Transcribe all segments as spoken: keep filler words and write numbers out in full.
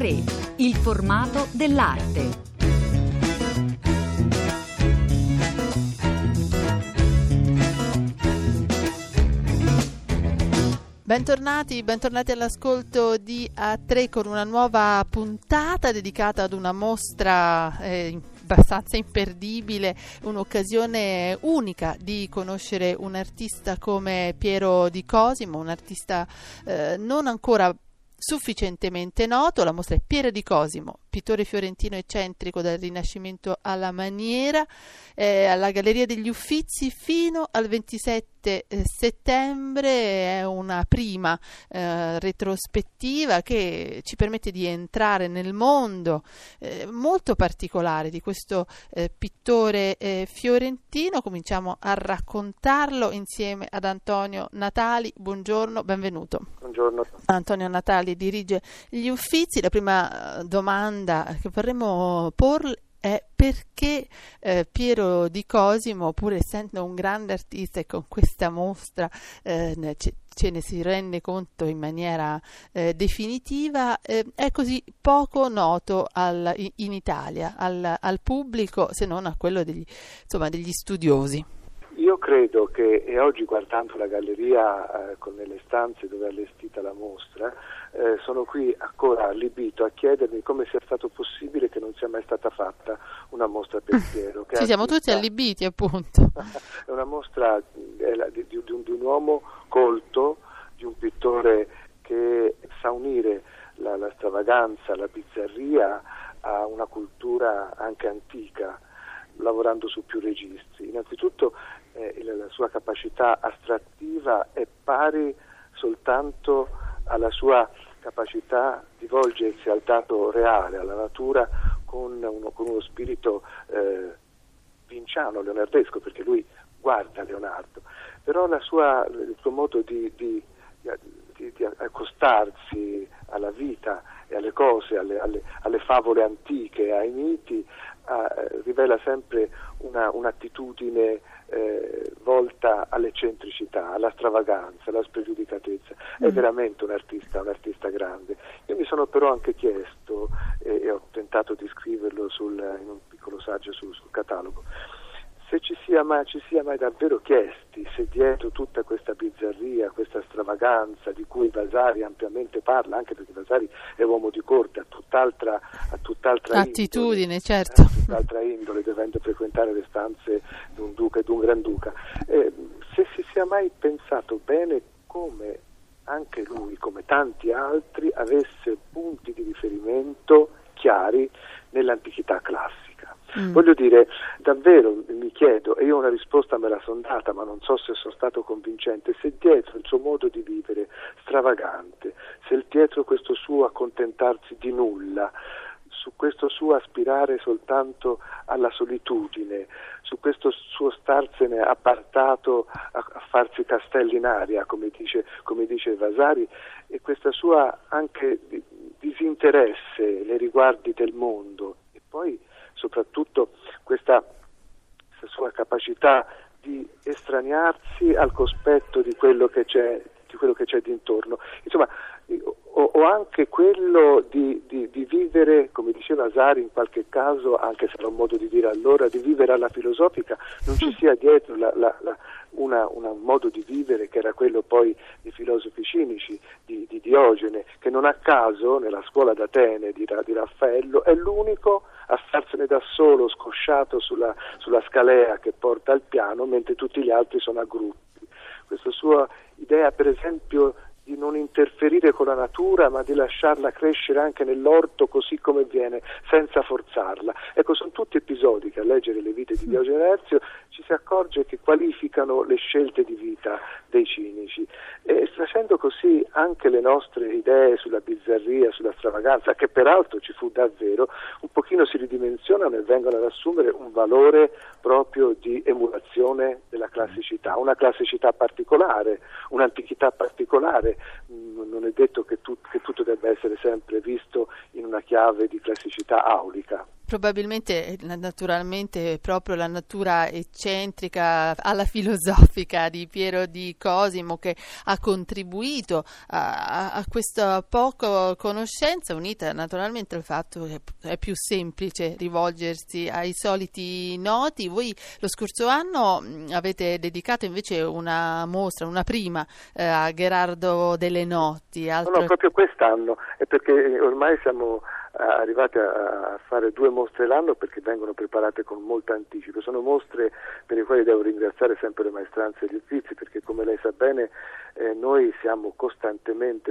tre, il formato dell'arte. Bentornati, bentornati all'ascolto di A tre con una nuova puntata dedicata ad una mostra eh, abbastanza imperdibile, un'occasione unica di conoscere un artista come Piero Di Cosimo, un artista eh, non ancora sufficientemente noto. La mostra è Piero Di Cosimo, pittore fiorentino eccentrico dal Rinascimento alla Maniera, eh, alla Galleria degli Uffizi fino al ventisette settembre. È una prima eh, retrospettiva che ci permette di entrare nel mondo eh, molto particolare di questo eh, pittore eh, fiorentino. Cominciamo a raccontarlo insieme ad Antonio Natali. Buongiorno, benvenuto. Buongiorno. Antonio Natali dirige gli Uffizi. La prima domanda che vorremmo porle è perché eh, Piero Di Cosimo, pur essendo un grande artista e con questa mostra eh, ce, ce ne si rende conto in maniera eh, definitiva, eh, è così poco noto al, in Italia, al, al pubblico, se non a quello degli, insomma, degli studiosi. Io credo che, e oggi guardando la galleria eh, con le stanze dove è allestita la mostra, eh, sono qui ancora allibito a chiedermi come sia stato possibile che non sia mai stata fatta una mostra per Piero. Che Ci siamo artista, tutti allibiti, appunto. È una mostra è la, di, di, un, di un uomo colto, di un pittore che sa unire la, la stravaganza, la bizzarria a una cultura anche antica, lavorando su più registri. Innanzitutto eh, la sua capacità astrattiva è pari soltanto alla sua capacità di volgersi al dato reale, alla natura, con uno, con uno spirito eh, vinciano, leonardesco, perché lui guarda Leonardo, però la sua, il suo modo di, di, di, di accostarsi alla vita e alle cose, alle, alle, alle favole antiche, ai miti, eh, rivela sempre una, un'attitudine eh, volta all'eccentricità, alla stravaganza, alla spregiudicatezza. È mm. veramente un artista, un artista grande. Io mi sono però anche chiesto, e, e ho tentato di scriverlo sul, in un piccolo saggio sul, sul catalogo, se ci sia mai, ci sia mai davvero chiesti se dietro tutta questa bizzarria, questa stravaganza di cui Vasari ampiamente parla, anche perché Vasari è uomo di corte, ha tutt'altra, ha tutt'altra attitudine, indole, certo, eh, tutt'altra indole, dovendo frequentare le stanze di un duca e di un granduca. Eh, se si sia mai pensato bene come anche lui, come tanti altri, avesse punti di riferimento chiari nell'antichità classica. Mm. Voglio dire, davvero mi chiedo, e io una risposta me la sono data, ma non so se sono stato convincente, se dietro il suo modo di vivere stravagante, se dietro questo suo accontentarsi di nulla, su questo suo aspirare soltanto alla solitudine, su questo suo starsene appartato a, a farsi castelli in aria, come dice, come dice Vasari, e questa sua anche disinteresse nei riguardi del mondo, e poi soprattutto questa, questa sua capacità di estraniarsi al cospetto di quello che c'è, di quello che c'è d'intorno. Insomma, o, o anche quello di, di, di vivere, come diceva Vasari in qualche caso, anche se era un modo di dire allora, di vivere alla filosofica, non ci sia dietro la, la, la, una, una, un modo di vivere che era quello poi dei filosofi cinici, di, di Diogene, che non a caso nella scuola d'Atene di, di Raffaello è l'unico a starsene da solo, scosciato sulla, sulla scalea che porta al piano, mentre tutti gli altri sono a gruppi. Questa sua idea, per esempio, di non interferire con la natura, ma di lasciarla crescere anche nell'orto così come viene, senza forzarla. Ecco, sono tutti episodi che a leggere le vite di Diogene Laerzio ci si accorge che qualificano le scelte di vita dei cinici, e facendo così anche le nostre idee sulla bizzarria, sulla stravaganza, che peraltro ci fu davvero, un pochino si ridimensionano e vengono ad assumere un valore proprio di emulazione della classicità, una classicità particolare, un'antichità particolare. Non è detto che, tu, che tutto debba essere sempre visto in una chiave di classicità aulica. Probabilmente, naturalmente, proprio la natura eccentrica alla filosofica di Piero di Cosimo che ha contribuito a, a questa poca conoscenza, unita naturalmente al fatto che è più semplice rivolgersi ai soliti noti. Voi lo scorso anno avete dedicato invece una mostra, una prima, eh, a Gherardo delle Notti. Altro... No, no, proprio quest'anno, è perché ormai siamo arrivati a fare due mostre l'anno perché vengono preparate con molto anticipo. Sono mostre per le quali devo ringraziare sempre le maestranze e gli Uffizi, perché come lei sa bene eh, noi siamo costantemente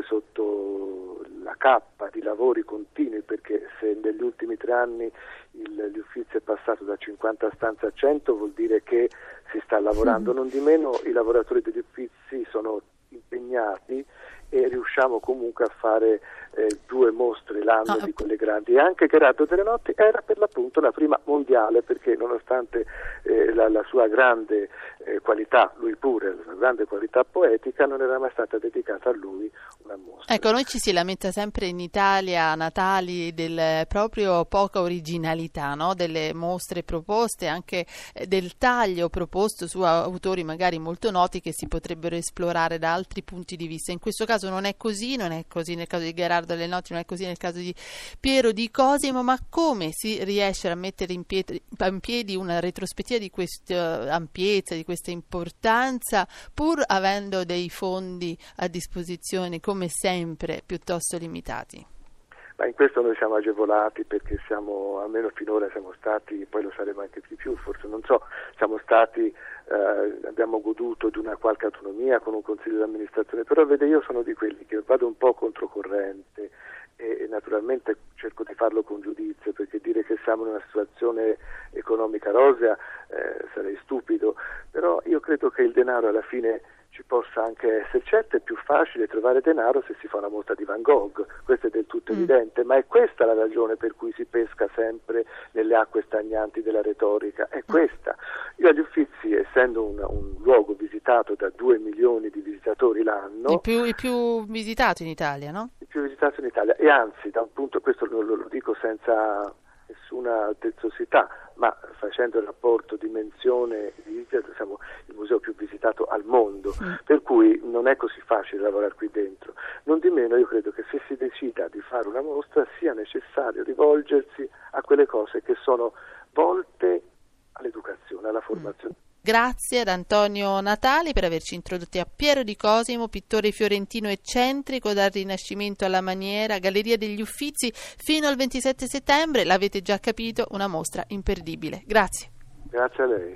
sotto la cappa di lavori continui, perché se negli ultimi tre anni il, gli Uffizi è passato da cinquanta stanze a cento vuol dire che si sta lavorando. Non di meno i lavoratori degli Uffizi sono impegnati e riusciamo comunque a fare eh, due mostre l'anno ah, di quelle grandi. E anche Gherardo delle Notti era per l'appunto la prima mondiale, perché nonostante eh, la, la sua grande eh, qualità, lui pure, la sua grande qualità poetica, non era mai stata dedicata a lui una mostra. Ecco, noi ci si lamenta sempre in Italia a Natali del proprio poca originalità, no? Delle mostre proposte, anche eh, del taglio proposto su autori magari molto noti che si potrebbero esplorare da altri punti di vista. In questo caso non è così, non è così nel caso di Gherardo delle Notti, non è così nel caso di Piero di Cosimo, ma come si riesce a mettere in piedi, in piedi una retrospettiva di questa ampiezza, di questa importanza, pur avendo dei fondi a disposizione come sempre piuttosto limitati? Ma in questo noi siamo agevolati perché siamo, almeno finora siamo stati, poi lo saremo anche di più, forse non so, siamo stati, eh, abbiamo goduto di una qualche autonomia con un consiglio di amministrazione, però vede, io sono di quelli che vado un po' controcorrente e, e naturalmente cerco di farlo con giudizio, perché dire che siamo in una situazione economica rosea eh, sarei stupido, però io credo che il denaro alla fine ci possa anche essere. Certo è più facile trovare denaro se si fa una mostra di Van Gogh, questo è del tutto mm. evidente, ma è questa la ragione per cui si pesca sempre nelle acque stagnanti della retorica, è questa. Io agli Uffizi, essendo un, un luogo visitato da due milioni di visitatori l'anno, il più, il più visitato in Italia, no? Il più visitato in Italia, e anzi, da un punto, questo lo, lo dico senza nessuna altezzosità, ma facendo il rapporto dimensione di siamo il museo più visitato al mondo, mm. per cui non è così facile lavorare qui dentro. Non di meno io credo che se si decida di fare una mostra sia necessario rivolgersi a quelle cose che sono volte all'educazione, alla formazione. Mm. Grazie ad Antonio Natali per averci introdotti a Piero di Cosimo, pittore fiorentino eccentrico dal Rinascimento alla maniera, Galleria degli Uffizi fino al ventisette settembre, l'avete già capito, una mostra imperdibile. Grazie. Grazie a lei.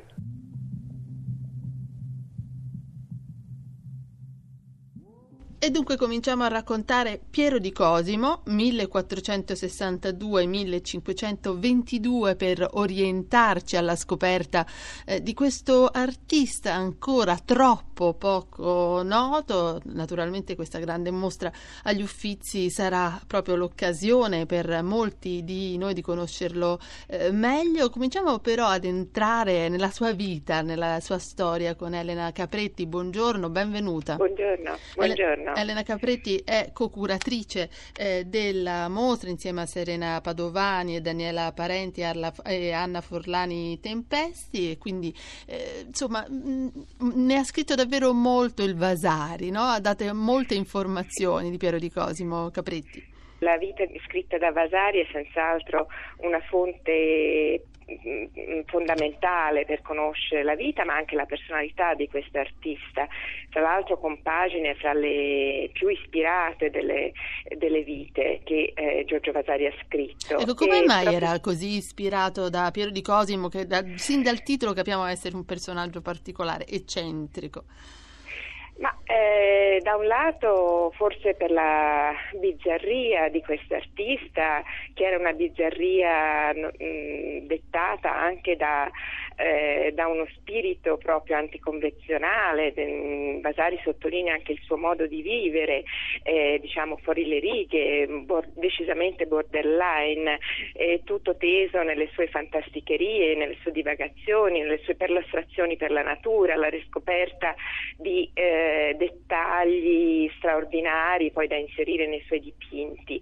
E dunque cominciamo a raccontare Piero di Cosimo, millequattrocentosessantadue millecinquecentoventidue, per orientarci alla scoperta eh, di questo artista ancora troppo poco noto. Naturalmente questa grande mostra agli Uffizi sarà proprio l'occasione per molti di noi di conoscerlo eh, meglio. Cominciamo però ad entrare nella sua vita, nella sua storia con Elena Capretti. Buongiorno, benvenuta. Buongiorno, buongiorno. Elena Capretti è co-curatrice eh, della mostra insieme a Serena Padovani e Daniela Parenti Arla, e Anna Forlani Tempesti, e quindi eh, insomma mh, ne ha scritto davvero molto il Vasari, no? Ha dato molte informazioni di Piero di Cosimo. Capretti. La vita scritta da Vasari è senz'altro una fonte fondamentale per conoscere la vita ma anche la personalità di questo artista, tra l'altro con pagine fra le più ispirate delle, delle vite che eh, Giorgio Vasari ha scritto. Ecco, come e mai proprio... era così ispirato da Piero di Cosimo, che da, sin dal titolo capiamo essere un personaggio particolare, eccentrico? Ma eh, da un lato forse per la bizzarria di quest'artista, che era una bizzarria mh, dettata anche da, eh, da uno spirito proprio anticonvenzionale. Vasari sottolinea anche il suo modo di vivere, eh, diciamo fuori le righe, bor- decisamente borderline, eh, tutto teso nelle sue fantasticherie, nelle sue divagazioni, nelle sue perlustrazioni per la natura, la riscoperta di eh, dettagli straordinari poi da inserire nei suoi dipinti.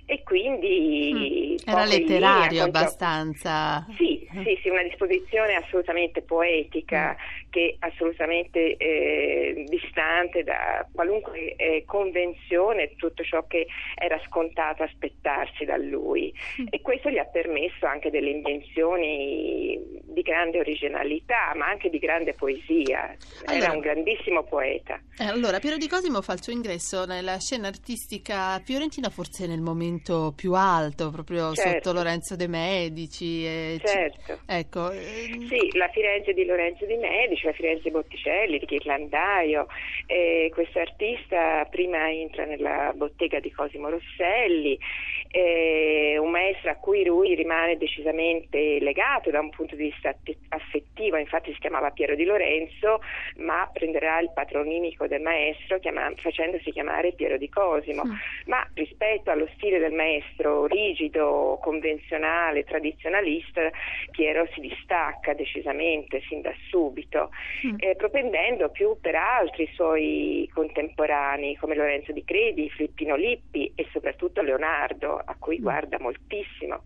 e quindi mm. era letterario linea, abbastanza. Sì, sì, sì, una disposizione assolutamente poetica, mm. che assolutamente eh, distante da qualunque eh, convenzione, tutto ciò che era scontato aspettarsi da lui, mm. e questo gli ha permesso anche delle invenzioni di grande originalità, ma anche di grande poesia. Allora, era un grandissimo poeta. Eh, allora, Piero di Cosimo fa il suo ingresso nella scena artistica fiorentina forse nel momento più alto, proprio certo. sotto Lorenzo de' Medici. E certo. C- ecco. ehm... Sì, la Firenze di Lorenzo de' Medici, la Firenze di Botticelli, di Ghirlandaio. Eh, questo artista prima entra nella bottega di Cosimo Rosselli, eh, un maestro a cui lui rimane decisamente legato da un punto di vista affettivo, infatti si chiamava Piero di Lorenzo, ma prenderà il patronimico del maestro chiama, facendosi chiamare Piero di Cosimo, mm. ma rispetto allo stile del maestro rigido, convenzionale, tradizionalista, Piero si distacca decisamente sin da subito, mm. eh, propendendo più per altri suoi contemporanei come Lorenzo di Credi, Filippino Lippi e soprattutto Leonardo, a cui mm. guarda moltissimo.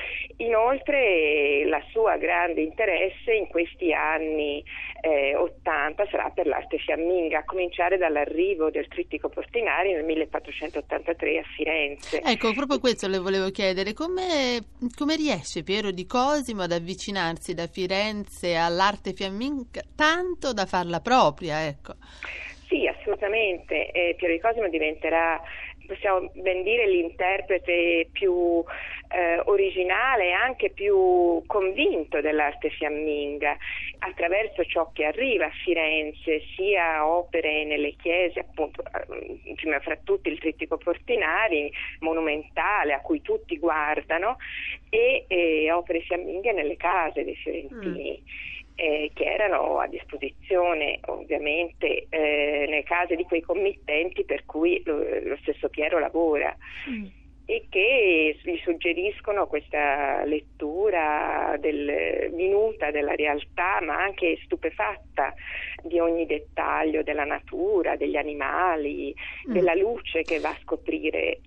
Inoltre la sua grande interesse in questi anni eh, ottanta sarà per l'arte fiamminga, a cominciare dall'arrivo del Trittico Portinari nel millequattrocentottantatré a Firenze. Ecco, proprio questo le volevo chiedere, come, come riesce Piero di Cosimo ad avvicinarsi da Firenze all'arte fiamminga tanto da farla propria, ecco. Sì, assolutamente. Eh, Piero di Cosimo diventerà, possiamo ben dire, l'interprete più eh, originale e anche più convinto dell'arte fiamminga, attraverso ciò che arriva a Firenze, sia opere nelle chiese, appunto, prima fra tutti il Trittico Portinari, monumentale, a cui tutti guardano, e eh, opere fiamminghe nelle case dei fiorentini. Mm. Eh, che erano a disposizione ovviamente eh, nelle case di quei committenti per cui lo, lo stesso Piero lavora, mm. e che gli suggeriscono questa lettura del, minuta della realtà, ma anche stupefatta di ogni dettaglio della natura, degli animali, mm. della luce che va a scoprire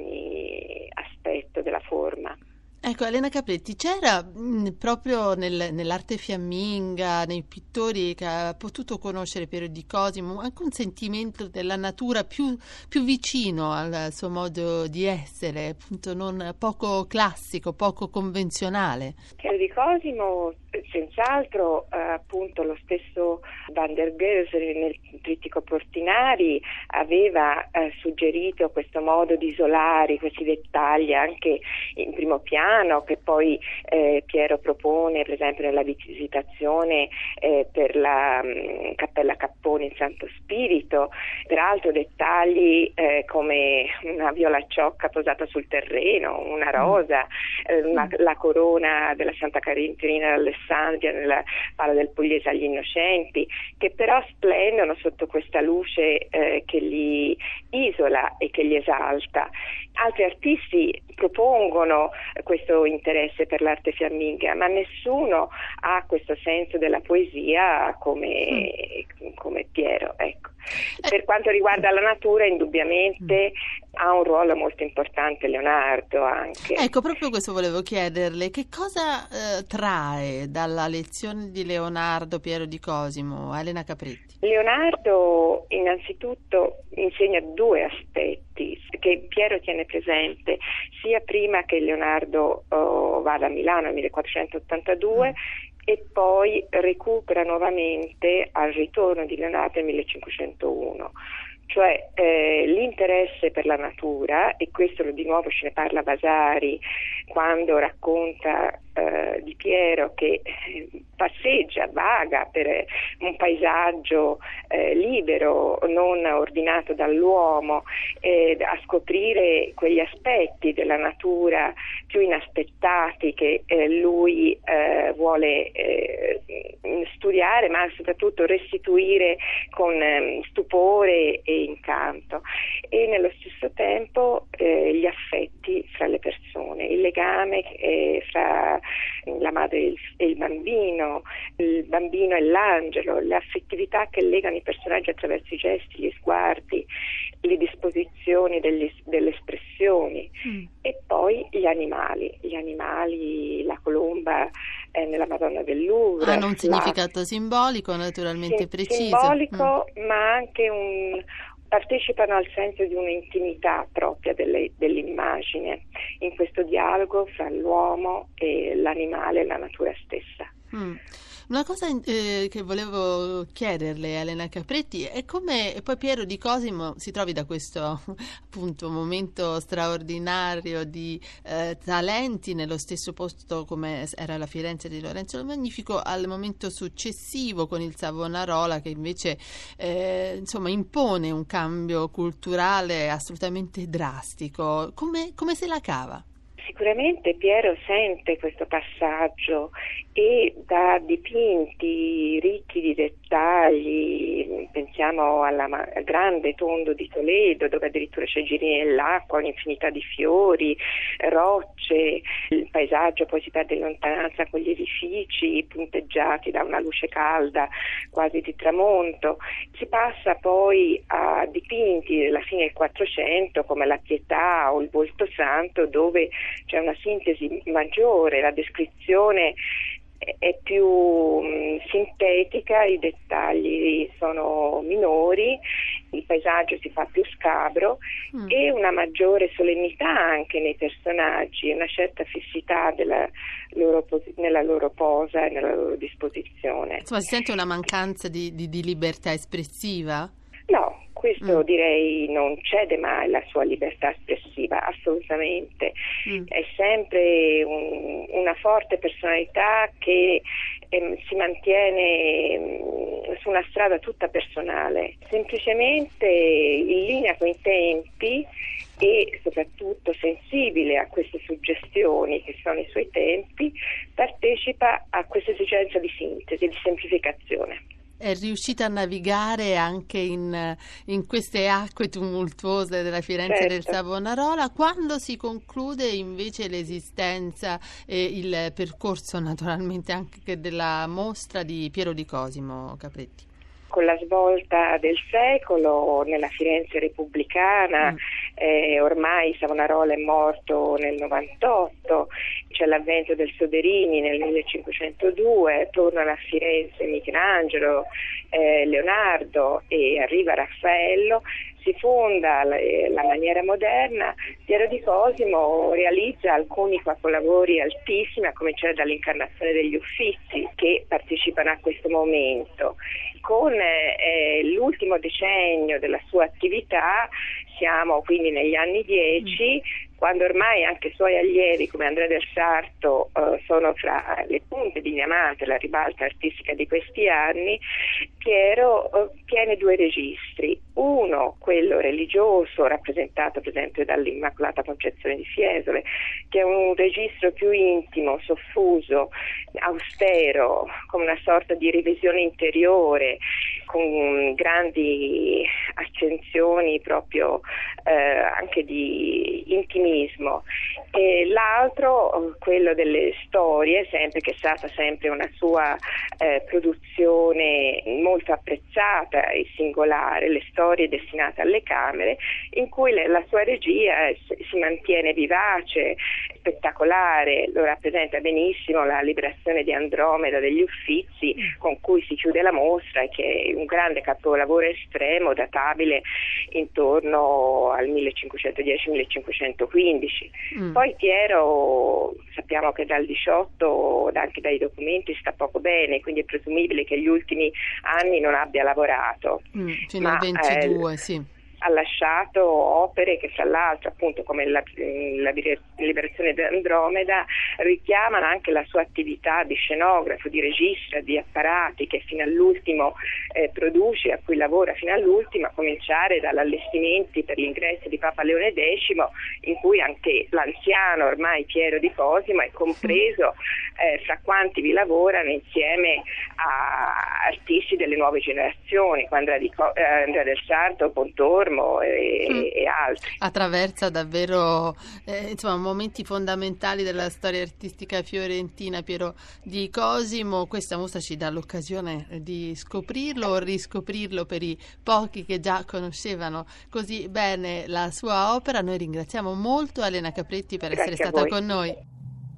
ogni aspetto della forma. Ecco, Elena Capretti, c'era mh, proprio nel, nell'arte fiamminga, nei pittori che ha potuto conoscere Piero di Cosimo, anche un sentimento della natura più, più vicino al suo modo di essere, appunto non poco classico, poco convenzionale. Piero di Cosimo, senz'altro, eh, appunto lo stesso Van der Goes nel Trittico Portinari aveva eh, suggerito questo modo di isolare questi dettagli anche in primo piano, che poi eh, Piero propone per esempio nella visitazione eh, per la mh, Cappella Capponi in Santo Spirito, peraltro dettagli eh, come una violacciocca posata sul terreno, una rosa, eh, una, la corona della Santa Caterina d'Alessandria nella Pala del Pugliese agli Innocenti, che però splendono sotto questa luce eh, che li isola e che li esalta. Altri artisti propongono questo interesse per l'arte fiamminga, ma nessuno ha questo senso della poesia come, mm. come Piero, ecco. Per quanto riguarda la natura, indubbiamente ha un ruolo molto importante Leonardo anche. Ecco, proprio questo volevo chiederle, che cosa eh, trae dalla lezione di Leonardo Piero di Cosimo, Elena Capretti? Leonardo innanzitutto insegna due aspetti che Piero tiene presente sia prima che Leonardo oh, vada a Milano nel millequattrocentottantadue, mm. e poi recupera nuovamente al ritorno di Leonardo nel millecinquecentouno. Cioè eh, l'interesse per la natura, e questo di nuovo ce ne parla Vasari quando racconta eh, di Piero che eh, passeggia, vaga per un paesaggio eh, libero, non ordinato dall'uomo, eh, a scoprire quegli aspetti della natura più inaspettati che eh, lui eh, vuole eh, studiare, ma soprattutto restituire con eh, stupore e incanto, e nello stesso tempo eh, gli affetti fra le persone, il legame eh, fra la madre e il, e il bambino, il bambino e l'angelo, le affettività che legano i personaggi attraverso i gesti, gli sguardi, le disposizioni delle, delle espressioni, mm. e gli animali, gli animali, la colomba eh, nella Madonna del Louvre. Hanno un la, significato simbolico naturalmente sim- preciso. Simbolico, mm. ma anche un... partecipano al senso di un'intimità propria delle, dell'immagine, in questo dialogo fra l'uomo e l'animale e la natura stessa. Mm. Una cosa eh, che volevo chiederle, Elena Capretti, è come poi Piero di Cosimo si trovi da questo appunto momento straordinario di eh, talenti nello stesso posto come era la Firenze di Lorenzo il Magnifico, al momento successivo con il Savonarola, che invece eh, insomma impone un cambio culturale assolutamente drastico. Come, come se la cava? Sicuramente Piero sente questo passaggio e da dipinti ricchi di dettagli, pensiamo alla, al grande tondo di Toledo, dove addirittura c'è girini nell'acqua, un'infinità di fiori, rocce, il paesaggio poi si perde in lontananza con gli edifici punteggiati da una luce calda quasi di tramonto. Si passa poi a dipinti della fine del Quattrocento come la Pietà o il Volto Santo, dove c'è una sintesi maggiore, la descrizione è più mh, sintetica, i dettagli sono minori, il paesaggio si fa più scabro mm. e una maggiore solennità anche nei personaggi, una certa fissità della loro pos- nella loro posa e nella loro disposizione. Insomma, si sente una mancanza di, di, di libertà espressiva? No, questo mm. direi non cede mai la sua libertà espressiva, assolutamente. Mm. È sempre un, una forte personalità che ehm, si mantiene ehm, su una strada tutta personale, semplicemente in linea con i tempi e soprattutto sensibile a queste suggestioni che sono i suoi tempi, partecipa a questa esigenza di sintesi, di semplificazione. È riuscita a navigare anche in, in queste acque tumultuose della Firenze certo. del Savonarola. Quando si conclude invece l'esistenza e il percorso naturalmente anche della mostra di Piero di Cosimo, Capretti? Con la svolta del secolo nella Firenze repubblicana, mm. eh, ormai Savonarola è morto nel novantotto, c'è l'avvento del Soderini nel millecinquecentodue, tornano a Firenze Michelangelo, eh, Leonardo e arriva Raffaello, si fonda la, la maniera moderna. Piero di Cosimo realizza alcuni capolavori altissimi, a cominciare dall'Incarnazione degli Uffizi, che partecipano a questo momento. Con eh, l'ultimo decennio della sua attività, siamo quindi negli anni dieci, quando ormai anche i suoi allievi come Andrea del Sarto eh, sono fra le punte di diamante, la ribalta artistica di questi anni, Piero eh, tiene due registri. Uno, quello religioso, rappresentato per esempio dall'Immacolata Concezione di Fiesole, che è un registro più intimo, soffuso, austero, come una sorta di revisione interiore, con grandi accensioni proprio eh, anche di intimismo. E l'altro, quello delle storie, sempre che è stata sempre una sua eh, produzione molto apprezzata e singolare, le storie destinate alle camere, in cui le, la sua regia si mantiene vivace, spettacolare. Lo rappresenta benissimo la liberazione di Andromeda degli Uffizi, con cui si chiude la mostra, che è un grande capolavoro estremo databile intorno al millecinquecentodieci millecinquecentoquindici. Mm. Poi Piero, sappiamo che dal diciotto, anche dai documenti, sta poco bene, quindi è presumibile che gli ultimi anni non abbia lavorato. Mm, fino al ventidue, eh, sì. Ha lasciato opere che, fra l'altro, appunto come la, la liberazione di Andromeda, richiamano anche la sua attività di scenografo, di regista, di apparati che fino all'ultimo eh, produce, a cui lavora fino all'ultimo, a cominciare dall'allestimenti per l'ingresso di Papa Leone X, in cui anche l'anziano ormai Piero di Cosimo è compreso eh, fra quanti vi lavorano insieme a artisti delle nuove generazioni, quando Andrea del Sarto, Pontormo, Cosimo e, mm. e altri. Attraversa davvero eh, insomma, momenti fondamentali della storia artistica fiorentina. Piero di Cosimo, questa mostra ci dà l'occasione di scoprirlo o riscoprirlo per i pochi che già conoscevano così bene la sua opera. Noi ringraziamo molto Elena Capretti per Grazie essere stata con noi.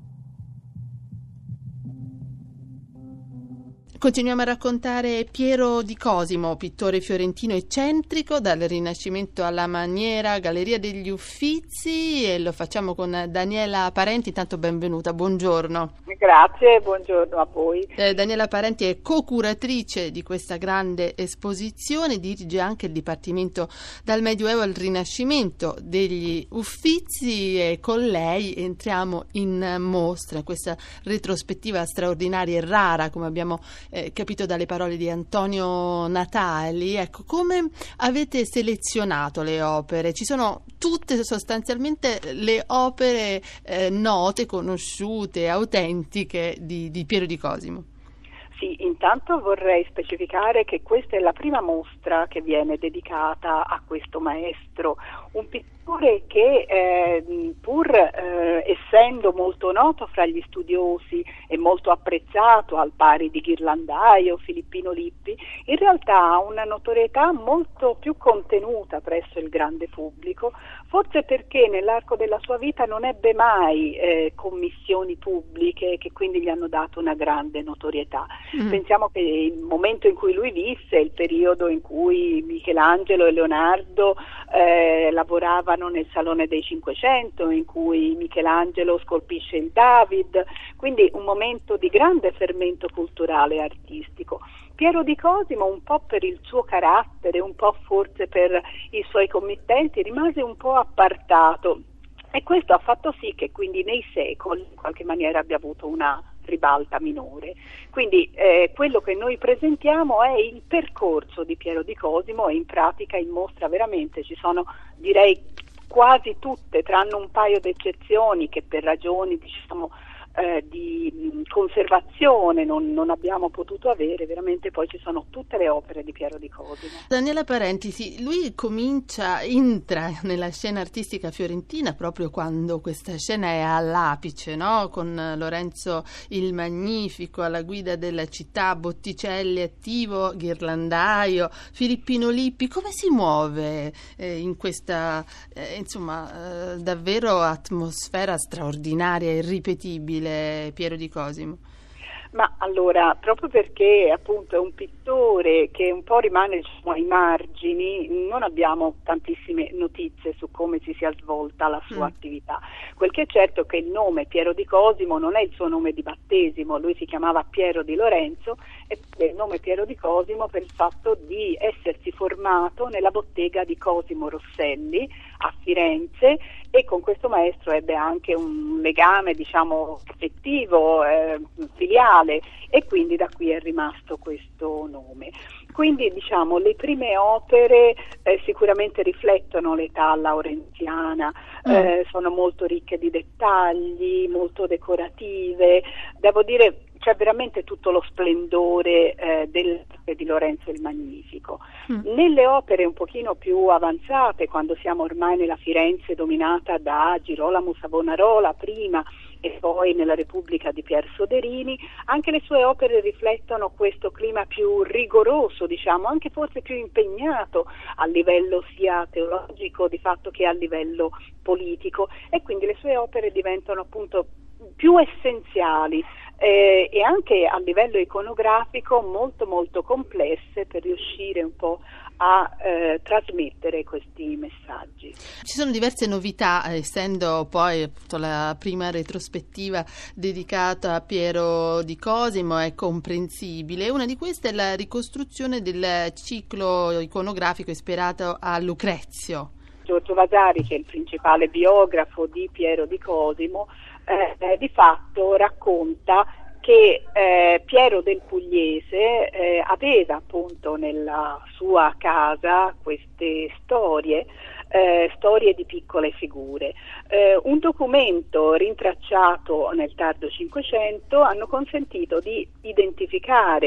Continuiamo a raccontare Piero di Cosimo, pittore fiorentino eccentrico, dal Rinascimento alla maniera, Galleria degli Uffizi, e lo facciamo con Daniela Parenti. Intanto benvenuta, buongiorno. Grazie, buongiorno a voi. Eh, Daniela Parenti è co-curatrice di questa grande esposizione, dirige anche il Dipartimento dal Medioevo al Rinascimento degli Uffizi, e con lei entriamo in mostra, questa retrospettiva straordinaria e rara, come abbiamo Eh, capito dalle parole di Antonio Natali. Ecco, come avete selezionato le opere? Ci sono tutte sostanzialmente le opere eh, note, conosciute, autentiche di, di Piero di Cosimo. Sì, intanto vorrei specificare che questa è la prima mostra che viene dedicata a questo maestro, un pittore che eh, pur eh, essendo molto noto fra gli studiosi e molto apprezzato al pari di Ghirlandaio, Filippino Lippi, in realtà ha una notorietà molto più contenuta presso il grande pubblico, forse perché nell'arco della sua vita non ebbe mai eh, commissioni pubbliche che quindi gli hanno dato una grande notorietà. Mm. Pensiamo che il momento in cui lui visse, il periodo in cui Michelangelo e Leonardo eh, lavoravano nel Salone dei Cinquecento, in cui Michelangelo scolpisce il David, quindi un momento di grande fermento culturale e artistico. Piero di Cosimo, un po' per il suo carattere, un po' forse per i suoi committenti, rimase un po' appartato, e questo ha fatto sì che quindi nei secoli in qualche maniera abbia avuto una ribalta minore. Quindi eh, quello che noi presentiamo è il percorso di Piero di Cosimo, e in pratica in mostra veramente ci sono, direi, quasi tutte, tranne un paio di eccezioni che per ragioni diciamo eh, di conservazione non, non abbiamo potuto avere. Veramente poi ci sono tutte le opere di Piero di Cosimo. Daniela Parenti, sì, lui comincia, entra nella scena artistica fiorentina proprio quando questa scena è all'apice, no? Con Lorenzo il Magnifico alla guida della città, Botticelli attivo, Ghirlandaio, Filippino Lippi. Come si muove eh, in questa eh, insomma eh, davvero atmosfera straordinaria e irripetibile Piero di Cosimo? Ma allora, proprio perché appunto è un pittore che un po' rimane diciamo, ai margini, non abbiamo tantissime notizie su come si sia svolta la sua mm. attività. Quel che è certo è che il nome Piero di Cosimo non è il suo nome di battesimo, lui si chiamava Piero di Lorenzo, e il nome Piero di Cosimo per il fatto di essersi formato nella bottega di Cosimo Rosselli a Firenze, e con questo maestro ebbe anche un legame diciamo affettivo, eh, filiale, e quindi da qui è rimasto questo nome. Quindi diciamo le prime opere eh, sicuramente riflettono l'età laurenziana, mm. eh, sono molto ricche di dettagli, molto decorative, devo dire c'è veramente tutto lo splendore eh, dell'arte di Lorenzo il Magnifico. Mm. Nelle opere un pochino più avanzate, quando siamo ormai nella Firenze dominata da Girolamo Savonarola prima e poi nella Repubblica di Pier Soderini, anche le sue opere riflettono questo clima più rigoroso, diciamo, anche forse più impegnato a livello sia teologico di fatto che a livello politico, e quindi le sue opere diventano appunto più essenziali eh, e anche a livello iconografico molto molto complesse per riuscire un po' a eh, trasmettere questi messaggi. Ci sono diverse novità, essendo poi appunto la prima retrospettiva dedicata a Piero di Cosimo, è comprensibile. Una di queste è la ricostruzione del ciclo iconografico ispirato a Lucrezio. Giorgio Vasari, che è il principale biografo di Piero di Cosimo, eh, di fatto racconta che eh, Piero del Pugliese eh, aveva appunto nella sua casa queste storie, eh, storie di piccole figure. Eh, un documento rintracciato nel tardo Cinquecento hanno consentito di identificare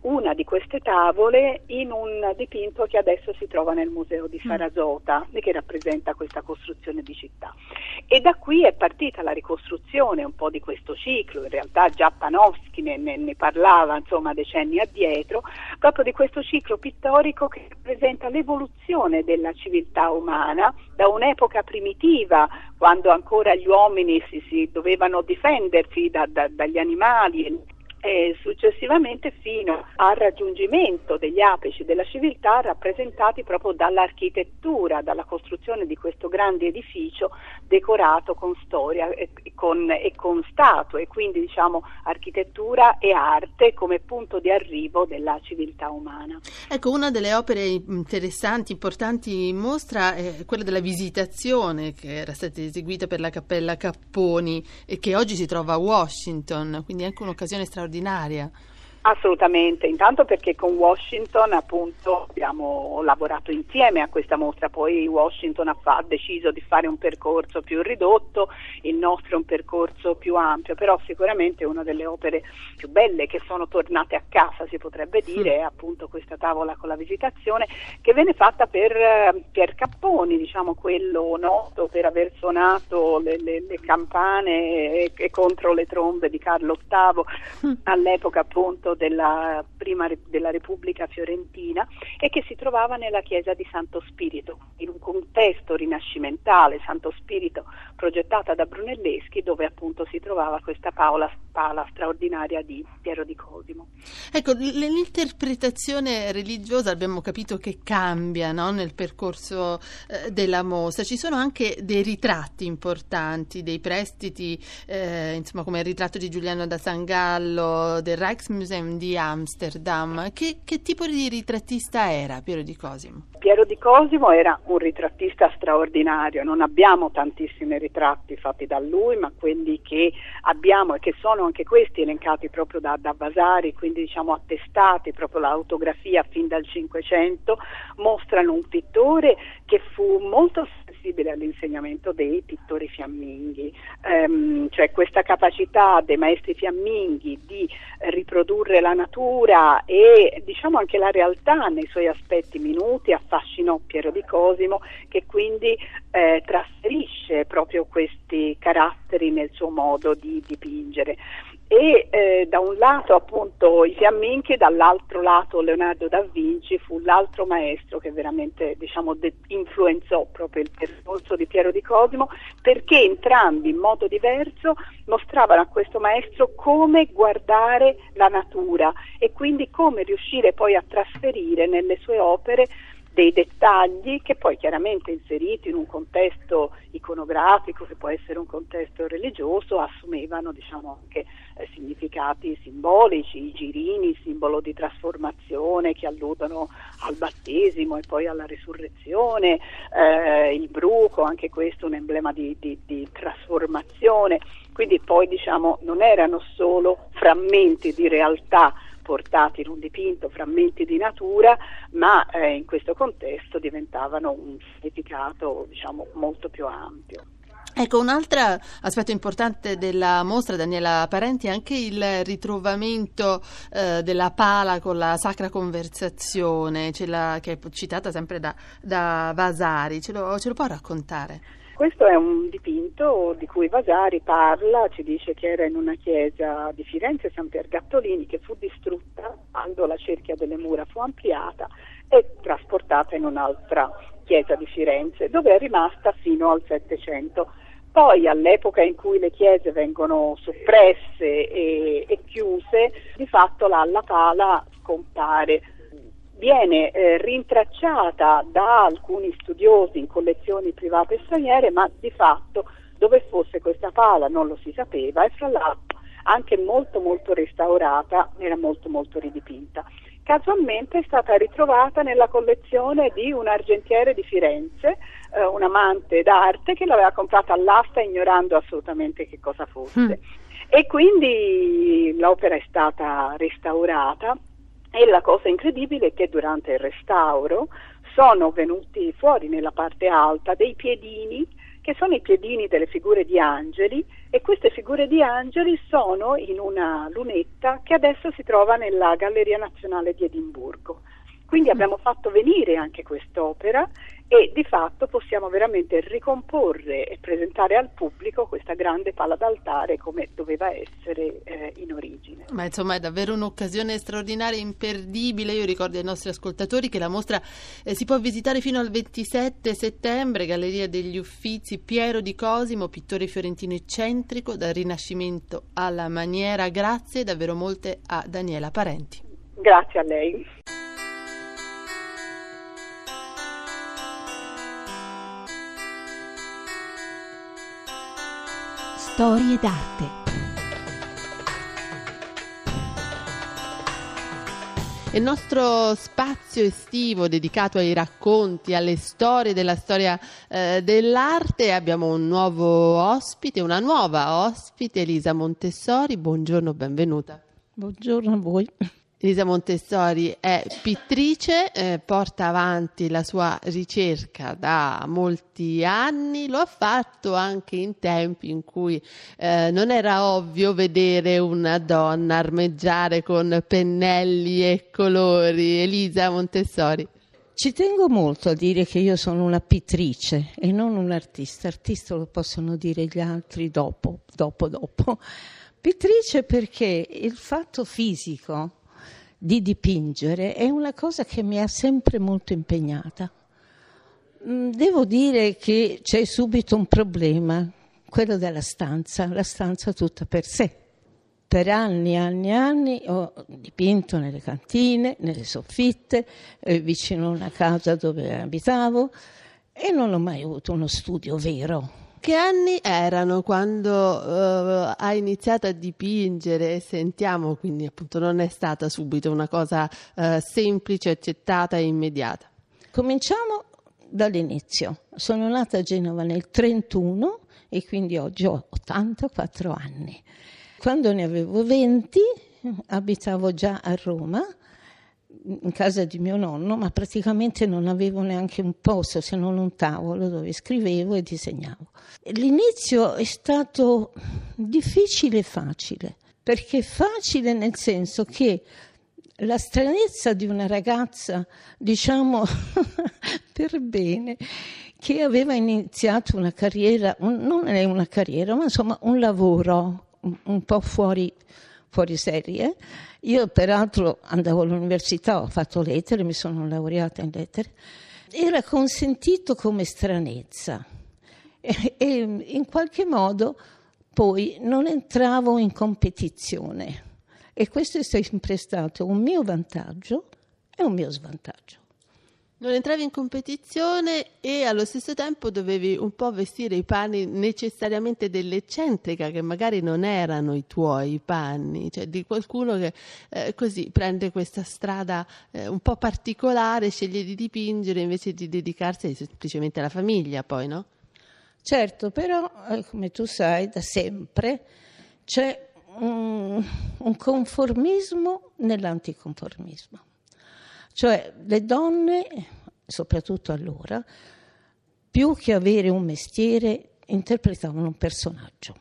una di queste tavole in un dipinto che adesso si trova nel museo di Sarasota e che rappresenta questa costruzione di città. E da qui è partita la ricostruzione un po' di questo ciclo, in realtà già Panofsky ne, ne, ne parlava insomma decenni addietro, proprio di questo ciclo pittorico che rappresenta l'evoluzione della civiltà umana da un'epoca primitiva, quando ancora gli uomini si, si dovevano difendersi da, da, dagli animali, e successivamente fino al raggiungimento degli apici della civiltà rappresentati proprio dall'architettura, dalla costruzione di questo grande edificio decorato con storia e con, e con statue, e quindi diciamo architettura e arte come punto di arrivo della civiltà umana. Ecco, una delle opere interessanti, importanti in mostra è quella della Visitazione, che era stata eseguita per la Cappella Capponi e che oggi si trova a Washington, quindi anche un'occasione straordinaria. Assolutamente, intanto perché con Washington appunto abbiamo lavorato insieme a questa mostra, poi Washington ha, fa, ha deciso di fare un percorso più ridotto, il nostro è un percorso più ampio, però sicuramente una delle opere più belle che sono tornate a casa, si potrebbe dire, è appunto questa tavola con la Visitazione, che venne fatta per uh, Pier Capponi, diciamo quello noto per aver suonato le, le, le campane e, e contro le trombe di Carlo ottavo all'epoca appunto della prima della Repubblica Fiorentina, e che si trovava nella chiesa di Santo Spirito, in un contesto rinascimentale, Santo Spirito progettata da Brunelleschi, dove appunto si trovava questa pala, pala straordinaria di Piero di Cosimo. Ecco, l'interpretazione religiosa abbiamo capito che cambia, no? Nel percorso eh, della mostra. Ci sono anche dei ritratti importanti, dei prestiti, eh, insomma come il ritratto di Giuliano da San Gallo del Rijksmuseum di Amsterdam. Che, che tipo di ritrattista era Piero di Cosimo? Piero di Cosimo era un ritrattista straordinario, non abbiamo tantissimi ritratti fatti da lui, ma quelli che abbiamo e che sono anche questi elencati proprio da, da Vasari, quindi diciamo attestati, proprio l'autografia fin dal Cinquecento, mostrano un pittore che fu molto sensibile all'insegnamento dei pittori fiamminghi, ehm, cioè questa capacità dei maestri fiamminghi di riprodurre la natura e diciamo anche la realtà nei suoi aspetti minuti affascinò Piero di Cosimo, che quindi eh, trasferisce proprio questi caratteri nel suo modo di dipingere. E eh, da un lato appunto i fiamminghi, dall'altro lato Leonardo da Vinci fu l'altro maestro che veramente diciamo de- influenzò proprio il percorso di Piero di Cosimo, perché entrambi in modo diverso mostravano a questo maestro come guardare la natura e quindi come riuscire poi a trasferire nelle sue opere dei dettagli che poi chiaramente inseriti in un contesto iconografico, che può essere un contesto religioso, assumevano diciamo anche eh, significati simbolici, i girini, simbolo di trasformazione che alludono al battesimo e poi alla risurrezione, eh, il bruco, anche questo un emblema di, di, di trasformazione, quindi poi diciamo non erano solo frammenti di realtà portati in un dipinto, frammenti di natura, ma eh, in questo contesto diventavano un significato diciamo molto più ampio. Ecco, un altro aspetto importante della mostra, Daniela Parenti, è anche il ritrovamento eh, della pala con la Sacra Conversazione, ce la, che è citata sempre da, da Vasari. Ce lo, ce lo può raccontare? Questo è un dipinto di cui Vasari parla, ci dice che era in una chiesa di Firenze, San Pier Gattolini, che fu distrutta quando la cerchia delle mura fu ampliata e trasportata in un'altra chiesa di Firenze, dove è rimasta fino al Settecento. Poi all'epoca in cui le chiese vengono soppresse e, e chiuse, di fatto la, la pala scompare. Viene eh, rintracciata da alcuni studiosi in collezioni private straniere, ma di fatto dove fosse questa pala non lo si sapeva, e fra l'altro anche molto molto restaurata, era molto molto ridipinta. Casualmente è stata ritrovata nella collezione di un argentiere di Firenze, eh, un amante d'arte che l'aveva comprata all'asta ignorando assolutamente che cosa fosse. Mm. E quindi l'opera è stata restaurata. E la cosa incredibile è che durante il restauro sono venuti fuori nella parte alta dei piedini che sono i piedini delle figure di angeli, e queste figure di angeli sono in una lunetta che adesso si trova nella Galleria Nazionale di Edimburgo. Quindi abbiamo fatto venire anche quest'opera e di fatto possiamo veramente ricomporre e presentare al pubblico questa grande pala d'altare come doveva essere eh, in origine. Ma insomma è davvero un'occasione straordinaria, imperdibile. Io ricordo ai nostri ascoltatori che la mostra eh, si può visitare fino al ventisette settembre, Galleria degli Uffizi, Piero di Cosimo, pittore fiorentino eccentrico dal Rinascimento alla maniera. Grazie davvero molte a Daniela Parenti. Grazie a lei. Storie d'arte. Il nostro spazio estivo dedicato ai racconti, alle storie della storia eh, dell'arte. Abbiamo un nuovo ospite, una nuova ospite, Elisa Montessori. Buongiorno, benvenuta. Buongiorno a voi. Elisa Montessori è pittrice, eh, porta avanti la sua ricerca da molti anni, lo ha fatto anche in tempi in cui eh, non era ovvio vedere una donna armeggiare con pennelli e colori. Elisa Montessori. Ci tengo molto a dire che io sono una pittrice e non un artista. Artista lo possono dire gli altri dopo, dopo, dopo. Pittrice perché il fatto fisico di dipingere è una cosa che mi ha sempre molto impegnata. Devo dire che c'è subito un problema, quello della stanza, la stanza tutta per sé. Per anni, anni, anni ho dipinto nelle cantine, nelle soffitte, eh, vicino a una casa dove abitavo e non ho mai avuto uno studio vero. Che anni erano quando uh, hai iniziato a dipingere? Sentiamo, quindi appunto non è stata subito una cosa uh, semplice, accettata e immediata. Cominciamo dall'inizio. Sono nata a Genova nel trentuno e quindi oggi ho ottantaquattro anni. Quando ne avevo venti abitavo già a Roma, in casa di mio nonno, ma praticamente non avevo neanche un posto se non un tavolo dove scrivevo e disegnavo. L'inizio è stato difficile e facile, perché facile nel senso che la stranezza di una ragazza, diciamo per bene, che aveva iniziato una carriera, un, non è una carriera, ma insomma un lavoro un, un po' fuori fuori serie. Io peraltro andavo all'università, ho fatto lettere, mi sono laureata in lettere. Era consentito come stranezza e, e in qualche modo poi non entravo in competizione e questo è sempre stato un mio vantaggio e un mio svantaggio. Non entravi in competizione e allo stesso tempo dovevi un po' vestire i panni necessariamente dell'eccentrica, che magari non erano i tuoi panni, cioè di qualcuno che eh, così prende questa strada eh, un po' particolare, sceglie di dipingere invece di dedicarsi semplicemente alla famiglia, poi, no? Certo, però eh, come tu sai da sempre c'è un, un conformismo nell'anticonformismo. Cioè le donne, soprattutto allora, più che avere un mestiere, interpretavano un personaggio.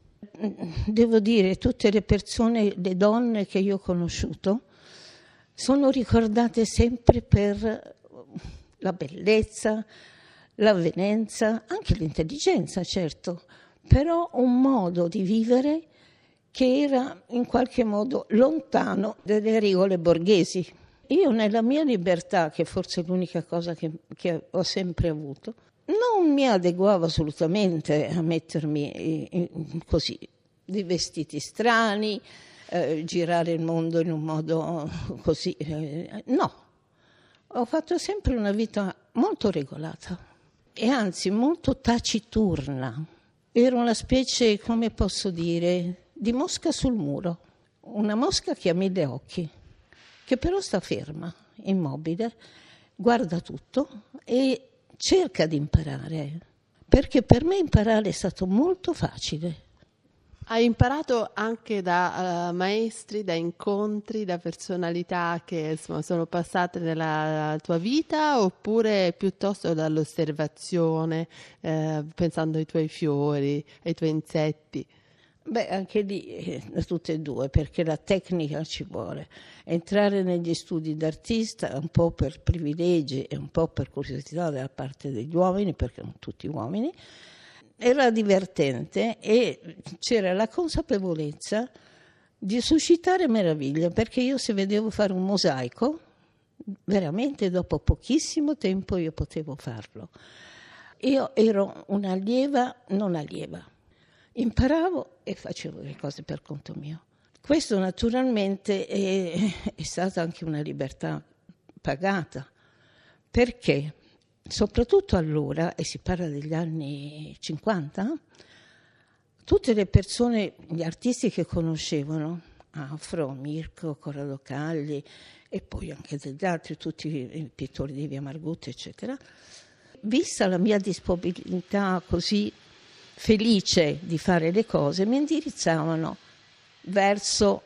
Devo dire, tutte le persone, le donne che io ho conosciuto, sono ricordate sempre per la bellezza, l'avvenenza, anche l'intelligenza, certo, però un modo di vivere che era in qualche modo lontano dalle regole borghesi. Io nella mia libertà, che forse è l'unica cosa che, che ho sempre avuto, non mi adeguavo assolutamente a mettermi in, in, così, di vestiti strani, eh, girare il mondo in un modo così. Eh, no, ho fatto sempre una vita molto regolata e anzi molto taciturna. Ero una specie, come posso dire, di mosca sul muro, una mosca che ha mille occhi, che però sta ferma, immobile, guarda tutto e cerca di imparare, perché per me imparare è stato molto facile. Hai imparato anche da uh, maestri, da incontri, da personalità che insomma, sono passate nella tua vita, oppure piuttosto dall'osservazione, eh, pensando ai tuoi fiori, ai tuoi insetti? Beh, anche lì eh, tutte e due, perché la tecnica ci vuole. Entrare negli studi d'artista un po' per privilegi e un po' per curiosità da parte degli uomini, perché non tutti uomini, era divertente e c'era la consapevolezza di suscitare meraviglia, perché io se vedevo fare un mosaico, veramente dopo pochissimo tempo io potevo farlo. Io ero un'allieva, non allieva. Imparavo e facevo le cose per conto mio. Questo naturalmente è, è stata anche una libertà pagata, perché soprattutto allora, e si parla degli anni cinquanta, tutte le persone, gli artisti che conoscevano, Afro, Mirko, Corrado Cagli e poi anche degli altri, tutti i pittori di Via Margutta, eccetera, vista la mia disponibilità così felice di fare le cose, mi indirizzavano verso,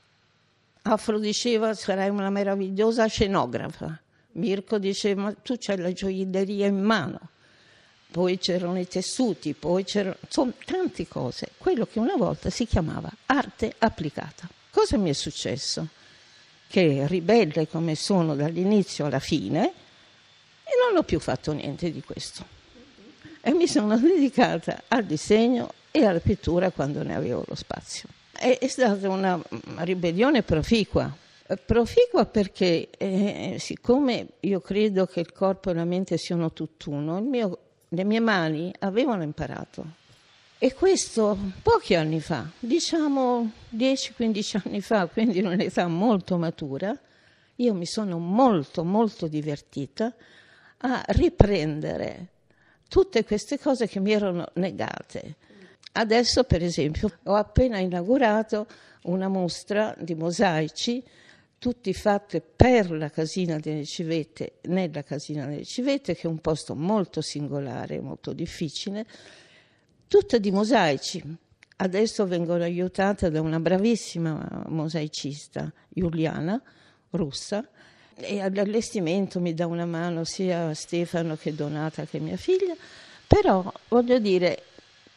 Afro diceva sarai una meravigliosa scenografa, Mirko diceva ma tu c'hai la gioielleria in mano, poi c'erano i tessuti, poi c'erano insomma tante cose, quello che una volta si chiamava arte applicata. Cosa mi è successo? Che ribelle come sono dall'inizio alla fine e non ho più fatto niente di questo. E mi sono dedicata al disegno e alla pittura quando ne avevo lo spazio. È, è stata una ribellione proficua, proficua perché eh, siccome io credo che il corpo e la mente siano tutt'uno, il mio, le mie mani avevano imparato. E questo pochi anni fa, diciamo dieci quindici anni fa, quindi in un'età molto matura, io mi sono molto molto divertita a riprendere tutte queste cose che mi erano negate. Adesso, per esempio, ho appena inaugurato una mostra di mosaici, tutti fatti per la Casina delle Civette, nella Casina delle Civette, che è un posto molto singolare, molto difficile, tutte di mosaici. Adesso vengono aiutata da una bravissima mosaicista, Giuliana, russa, e all'allestimento mi dà una mano sia Stefano che Donata che mia figlia, però voglio dire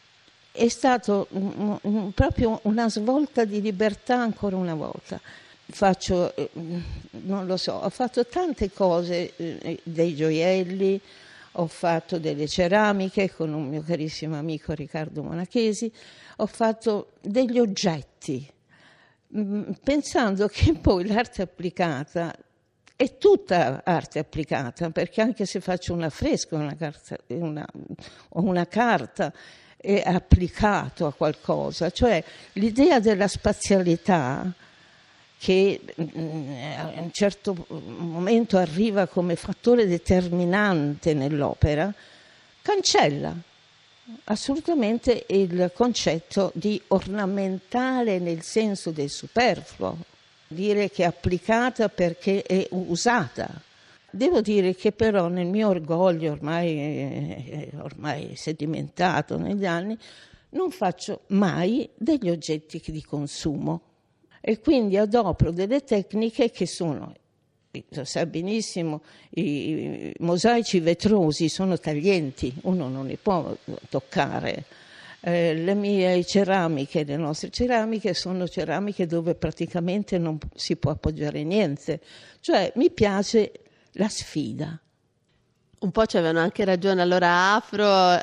è stato un, un, proprio una svolta di libertà ancora una volta. Faccio, eh, non lo so, ho fatto tante cose, eh, dei gioielli, ho fatto delle ceramiche con un mio carissimo amico Riccardo Monachesi, ho fatto degli oggetti, mh, pensando che poi l'arte applicata è tutta arte applicata, perché anche se faccio un affresco una carta, una, o una carta è applicato a qualcosa, cioè l'idea della spazialità che a un certo momento arriva come fattore determinante nell'opera, cancella assolutamente il concetto di ornamentale nel senso del superfluo. Dire che è applicata perché è usata. Devo dire che però nel mio orgoglio ormai, ormai sedimentato negli anni, non faccio mai degli oggetti di consumo e quindi adopero delle tecniche che sono, lo sa benissimo, i mosaici vetrosi sono taglienti, uno non li può toccare. Eh, le mie ceramiche, le nostre ceramiche sono ceramiche dove praticamente non si può appoggiare niente, cioè mi piace la sfida. Un po' ci avevano anche ragione allora Afro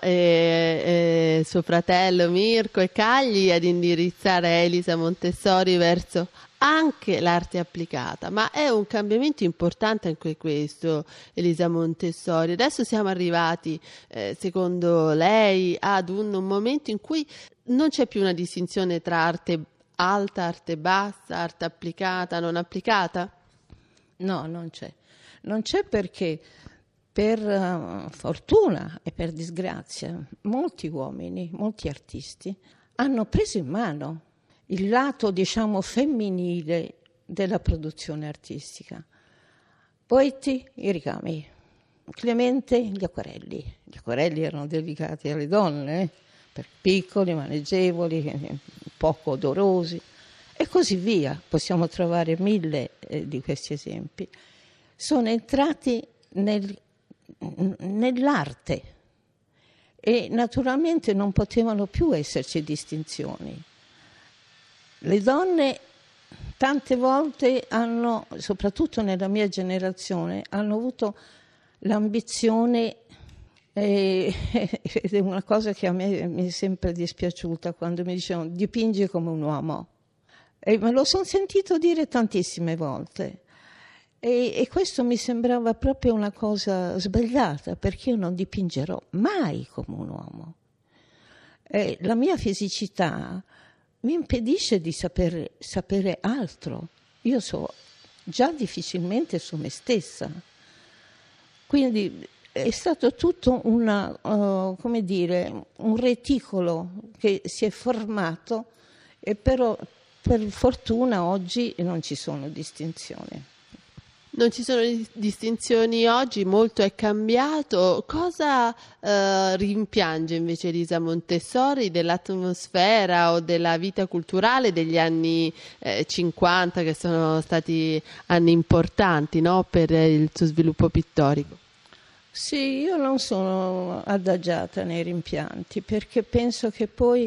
e, e suo fratello Mirko e Cagli ad indirizzare Elisa Montessori verso anche l'arte applicata, ma è un cambiamento importante anche questo, Elisa Montessori. Adesso siamo arrivati, eh, secondo lei, ad un, un momento in cui non c'è più una distinzione tra arte alta, arte bassa, arte applicata, non applicata? No, non c'è. Non c'è perché per uh, fortuna e per disgrazia molti uomini, molti artisti hanno preso in mano il lato, diciamo, femminile della produzione artistica. Poeti, i ricami, Clemente, gli acquarelli. Gli acquarelli erano dedicati alle donne, eh? Per piccoli, maneggevoli, poco odorosi e così via. Possiamo trovare mille eh, di questi esempi. Sono entrati nel, nell'arte e naturalmente non potevano più esserci distinzioni. Le donne tante volte hanno, soprattutto nella mia generazione, hanno avuto l'ambizione, eh, ed è una cosa che a me mi è sempre dispiaciuta, quando mi dicevano dipingi come un uomo. E me lo sono sentito dire tantissime volte. E, e questo mi sembrava proprio una cosa sbagliata, perché io non dipingerò mai come un uomo. E la mia fisicità mi impedisce di sapere, sapere altro. Io so già difficilmente su me stessa. Quindi è stato tutto una, uh, come dire, un reticolo che si è formato, e però per fortuna oggi non ci sono distinzioni. Non ci sono distinzioni oggi, molto è cambiato. Cosa eh, rimpiange invece Elisa Montessori dell'atmosfera o della vita culturale degli anni eh, cinquanta, che sono stati anni importanti, no, per il suo sviluppo pittorico? Sì, io non sono adagiata nei rimpianti, perché penso che poi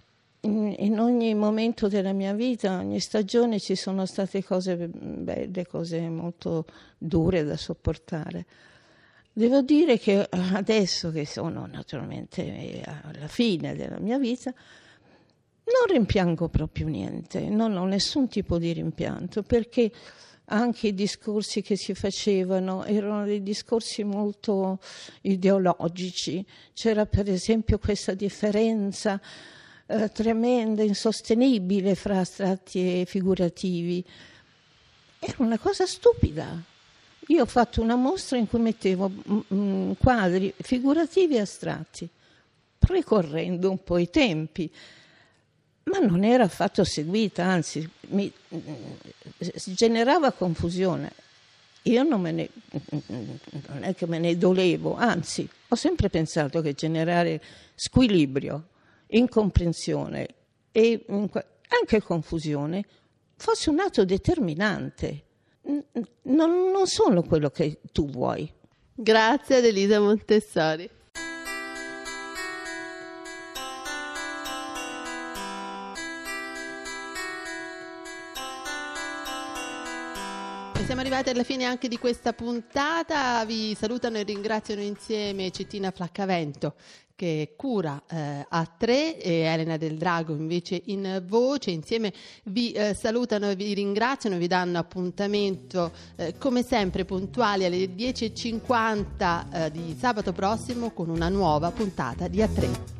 in ogni momento della mia vita, ogni stagione, ci sono state cose belle, cose molto dure da sopportare. Devo dire che adesso che sono naturalmente alla fine della mia vita, non rimpiango proprio niente, non ho nessun tipo di rimpianto, perché anche i discorsi che si facevano erano dei discorsi molto ideologici. C'era per esempio questa differenza Eh, tremenda, insostenibile fra astratti e figurativi. Era una cosa stupida. Io ho fatto una mostra in cui mettevo mm, quadri figurativi e astratti, precorrendo un po' i tempi, ma non era affatto seguita, anzi mi mm, generava confusione. Io non me ne non è che me ne dolevo, anzi ho sempre pensato che generare squilibrio, incomprensione e anche confusione fosse un atto determinante. Non, non sono quello che tu vuoi. Grazie ad Elisa Montessori. Siamo arrivati alla fine anche di questa puntata. Vi salutano e ringraziano insieme Cettina Flaccavento, che cura eh, a tre, e Elena Del Drago invece in voce. Insieme vi eh, salutano e vi ringraziano, vi danno appuntamento eh, come sempre puntuali alle dieci e cinquanta eh, di sabato prossimo con una nuova puntata di A tre.